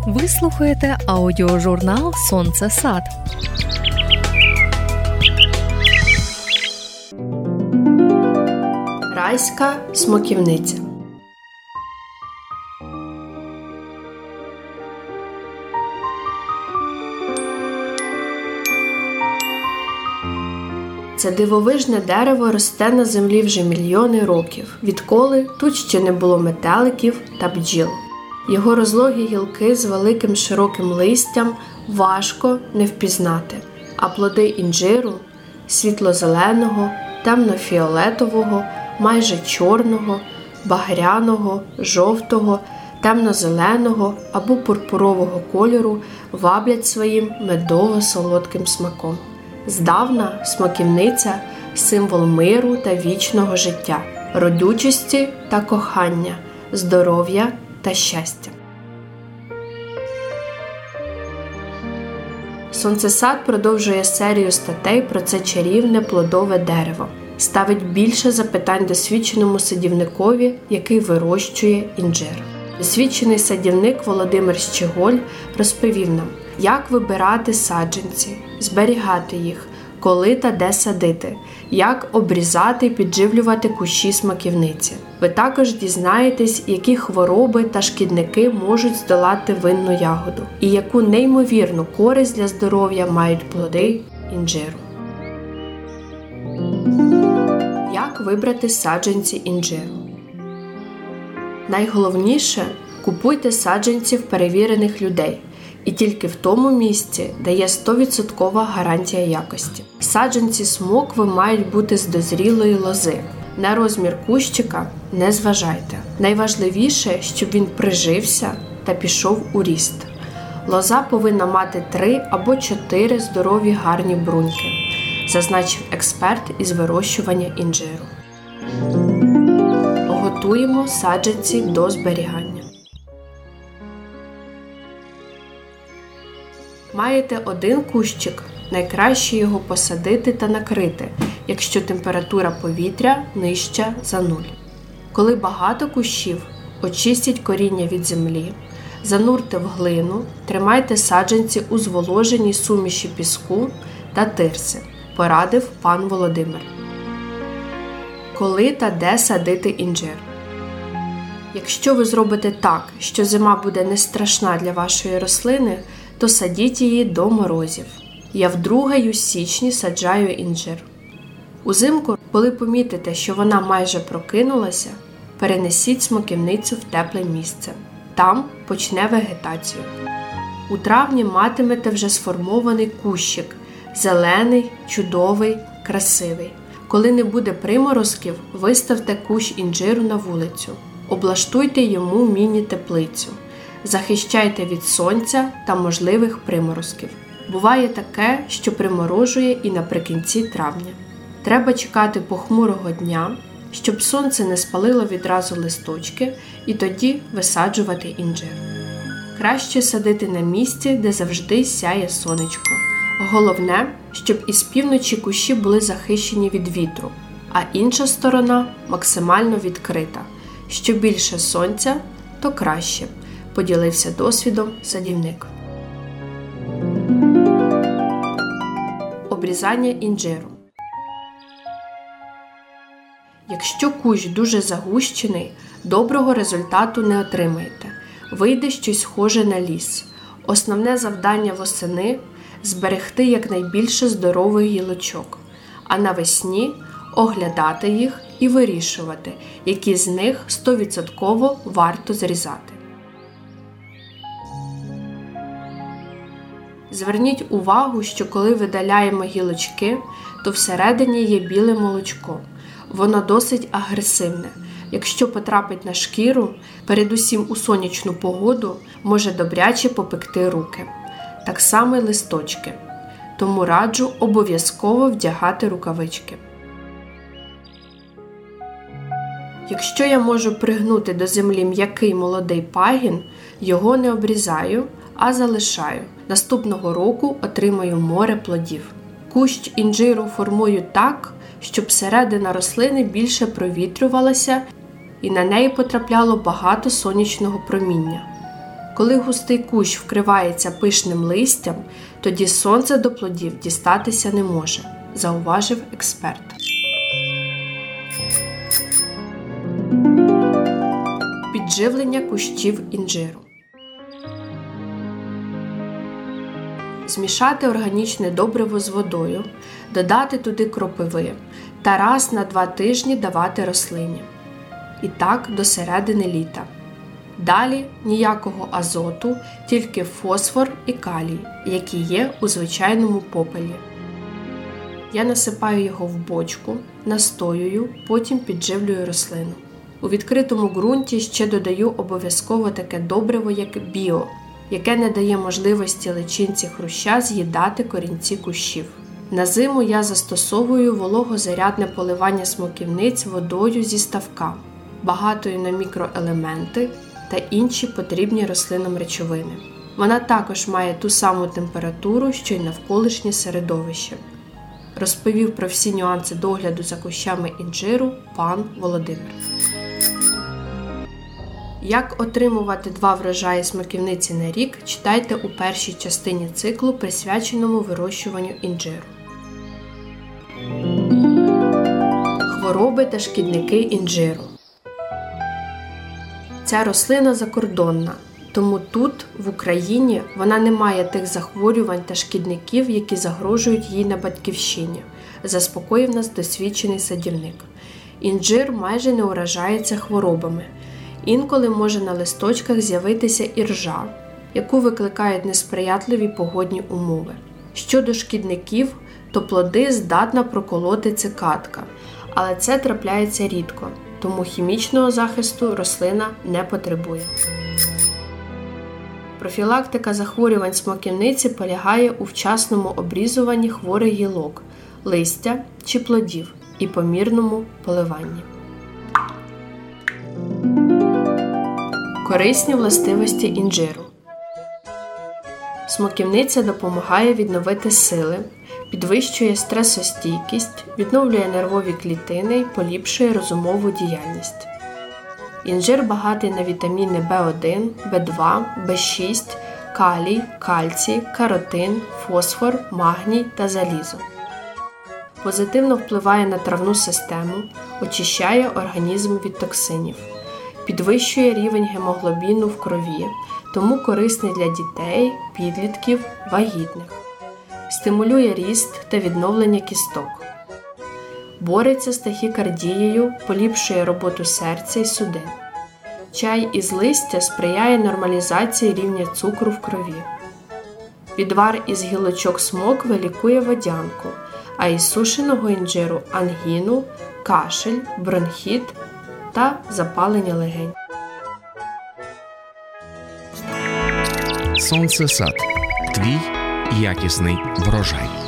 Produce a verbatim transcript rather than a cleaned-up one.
Ви слухаєте аудіожурнал «Сонце Сад». Райська смоківниця. Це дивовижне дерево росте на землі вже мільйони років, відколи тут ще не було метеликів та бджіл. Його розлогі гілки з великим широким листям важко не впізнати, а плоди інжиру – світло-зеленого, темно-фіолетового, майже чорного, багряного, жовтого, темно-зеленого або пурпурового кольору ваблять своїм медово-солодким смаком. Здавна смоківниця – символ миру та вічного життя, родючості та кохання, здоров'я та щастя. Сонцесад продовжує серію статей про це чарівне плодове дерево. Ставить більше запитань досвідченому садівникові, який вирощує інжир. Досвідчений садівник Володимир Щеголь розповів нам, як вибирати саджанці, зберігати їх, коли та де садити, як обрізати і підживлювати кущі смоківниці. Ви також дізнаєтесь, які хвороби та шкідники можуть здолати винну ягоду і яку неймовірну користь для здоров'я мають плоди інжиру. Як вибрати саджанці інжиру? Найголовніше – купуйте саджанців перевірених людей. І тільки в тому місці, де є сто відсотків гарантія якості. Саджанці смокви мають бути з дозрілої лози. На розмір кущика не зважайте. Найважливіше, щоб він прижився та пішов у ріст. Лоза повинна мати три або чотири здорові гарні бруньки, зазначив експерт із вирощування інжиру. Готуємо саджанці до зберігання. Маєте один кущик, найкраще його посадити та накрити, якщо температура повітря нижча за нуль. Коли багато кущів, очистіть коріння від землі, занурте в глину, тримайте саджанці у зволоженій суміші піску та тирси, порадив пан Володимир. Коли та де садити інжир? Якщо ви зробите так, що зима буде не страшна для вашої рослини, то садіть її до морозів. Я вдруге й у січні саджаю інжир. Узимку, коли помітите, що вона майже прокинулася, перенесіть смоківницю в тепле місце. Там почне вегетацію. У травні матимете вже сформований кущик – зелений, чудовий, красивий. Коли не буде приморозків, виставте кущ інжиру на вулицю. Облаштуйте йому міні-теплицю. Захищайте від сонця та можливих приморозків. Буває таке, що приморожує і наприкінці травня. Треба чекати похмурого дня, щоб сонце не спалило відразу листочки, і тоді висаджувати інжир. Краще садити на місці, де завжди сяє сонечко. Головне, щоб із півночі кущі були захищені від вітру, а інша сторона максимально відкрита. Що більше сонця, то краще, поділився досвідом садівник. Обрізання інжиру. Якщо кущ дуже загущений, доброго результату не отримаєте. Вийде щось схоже на ліс. Основне завдання восени – зберегти якнайбільше здорових гілочок, а навесні – оглядати їх і вирішувати, які з них сто відсотків варто зрізати. Зверніть увагу, що коли видаляємо гілочки, то всередині є біле молочко. Воно досить агресивне. Якщо потрапить на шкіру, передусім у сонячну погоду, може добряче попекти руки. Так само й листочки. Тому раджу обов'язково вдягати рукавички. Якщо я можу пригнути до землі м'який молодий пагін, його не обрізаю, а залишаю. Наступного року отримаю море плодів. Кущ інжиру формую так, щоб середина рослини більше провітрювалася і на неї потрапляло багато сонячного проміння. Коли густий кущ вкривається пишним листям, тоді сонце до плодів дістатися не може, зауважив експерт. Підживлення кущів інжиру. Змішати органічне добриво з водою, додати туди кропиви та раз на два тижні давати рослині. І так до середини літа. Далі ніякого азоту, тільки фосфор і калій, які є у звичайному попелі. Я насипаю його в бочку, настоюю, потім підживлюю рослину. У відкритому ґрунті ще додаю обов'язково таке добриво, як біо, яке не дає можливості личинці хруща з'їдати корінці кущів. На зиму я застосовую вологозарядне поливання смоківниць водою зі ставка, багатою на мікроелементи та інші потрібні рослинам речовини. Вона також має ту саму температуру, що й навколишнє середовище. Розповів про всі нюанси догляду за кущами інжиру пан Володимир. Як отримувати два врожаї смоківниці на рік, читайте у першій частині циклу, присвяченому вирощуванню інжиру. Хвороби та шкідники інжиру. Ця рослина закордонна, тому тут, в Україні, вона не має тих захворювань та шкідників, які загрожують їй на батьківщині, заспокоїв нас досвідчений садівник. Інжир майже не уражається хворобами. Інколи може на листочках з'явитися іржа, яку викликають несприятливі погодні умови. Щодо шкідників, то плоди здатна проколоти цикадка, але це трапляється рідко, тому хімічного захисту рослина не потребує. Профілактика захворювань смоківниці полягає у вчасному обрізуванні хворих гілок, листя чи плодів і помірному поливанні. Корисні властивості інжиру. Смоківниця допомагає відновити сили, підвищує стресостійкість, відновлює нервові клітини і поліпшує розумову діяльність. Інжир багатий на вітаміни Б один, Б два, Б шість, калій, кальцій, каротин, фосфор, магній та залізо. Позитивно впливає на травну систему, очищає організм від токсинів. Підвищує рівень гемоглобіну в крові, тому корисний для дітей, підлітків, вагітних. Стимулює ріст та відновлення кісток. Бореться з тахікардією, поліпшує роботу серця і судин. Чай із листя сприяє нормалізації рівня цукру в крові. Відвар із гілочок смокви лікує водянку, а із сушеного інжиру – ангіну, кашель, бронхіт та запалення легень. Сонце сад. Твій якісний врожай.